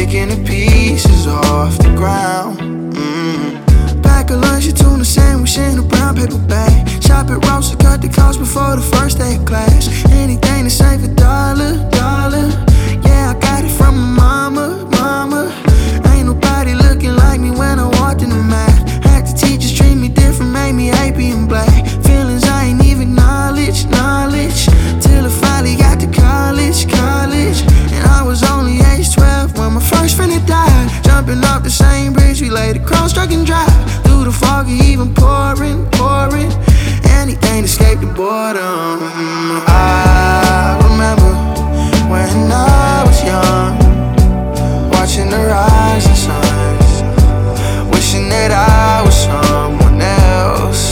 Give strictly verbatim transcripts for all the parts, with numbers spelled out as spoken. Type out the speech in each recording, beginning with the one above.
picking the pieces off the ground. Mm. Pack a lunch, a tuna sandwich in a brown paper bag. Shop at Ross to cut the cost before the first day of class. Anything to save a dollar, dollar. Yeah, I got it from my mama, mama. Ain't nobody looking like me when I walked in the math. Had the teachers treat me different, made me hate being black. Feelings I ain't even knowledge, knowledge. Till I finally got to college, college. And I was only age twelve when my first friend had died. Jumping off the same bridge, we laid across Truck and Drive. Through the fog, even pouring, pouring. Anything to escape the boredom. I remember when I was young, watching the rising suns, wishing that I was someone else.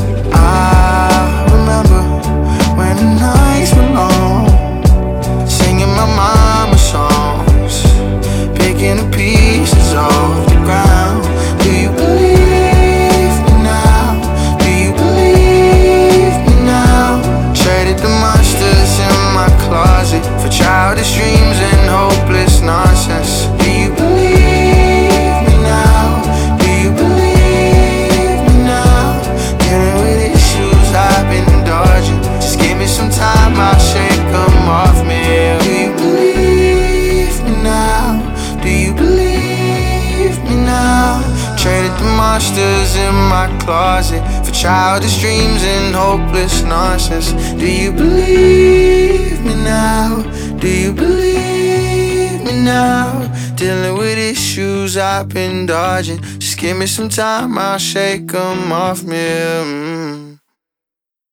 I remember when the nights were long, singing my mama's songs, picking the pieces off the ground. Do you believe me now? Do you believe me now? Traded the monsters in my closet for childish dreams and hopeless nonsense. Do you believe me now? Do you believe me now? Dealing with issues I've been dodging. Just give me some time, I'll shake them off me. Do you believe me now? Do you believe me now? Traded the monsters in my closet for childish dreams and hopeless nonsense. Do you believe me now? Do you believe me now? Dealing with issues I've been dodging. Just give me some time, I'll shake them off me. Mm.